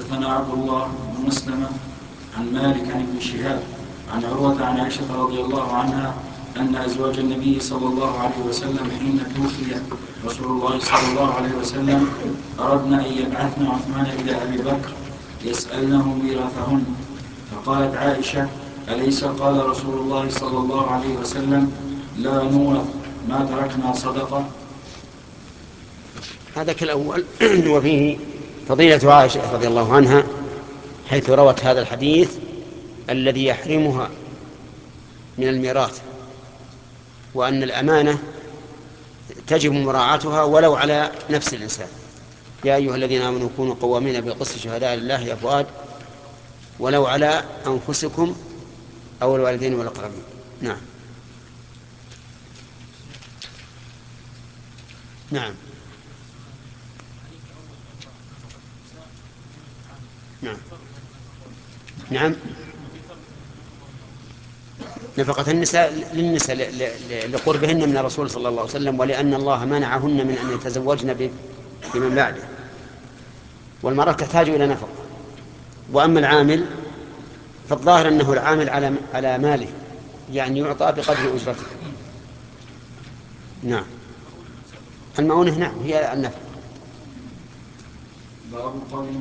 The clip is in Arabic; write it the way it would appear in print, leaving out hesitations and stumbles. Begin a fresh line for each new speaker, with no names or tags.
حدثنا عبد الله بن مسلمة عن مالك عن ابن شهاب عن عروة عن عائشة رضي الله عنها أن أزواج النبي صلى الله عليه وسلم حين توفي رسول الله صلى الله عليه وسلم أردن أن يبعثن عثمان إلى أبي بكر يسألنه ميراثهن، فقالت عائشة: أليس قال رسول الله صلى الله عليه وسلم: لا نورث ما تركنا صدقة؟
هذا كالأول. وفيه فضيلة عائشة رضي الله عنها حيث روت هذا الحديث الذي يحرمها من الميراث، وأن الأمانة تجب مراعاتها ولو على نفس الإنسان. يا أيها الذين آمنوا كونوا قوامين بالقسط شهداء لله يا فؤاد ولو على أنفسكم أو الوالدين والأقربين. نعم. نعم. نعم. نعم. نفقة النساء للنساء لقربهن من الرسول صلى الله عليه وسلم، ولأن الله منعهن من أن يتزوجن بمن بعده، والمرأة تحتاج إلى نفقة. وأما العامل فالظاهر أنه العامل على ماله، يعني يعطى بقدر أجرته. نعم. المؤونة نعم هي النفقة.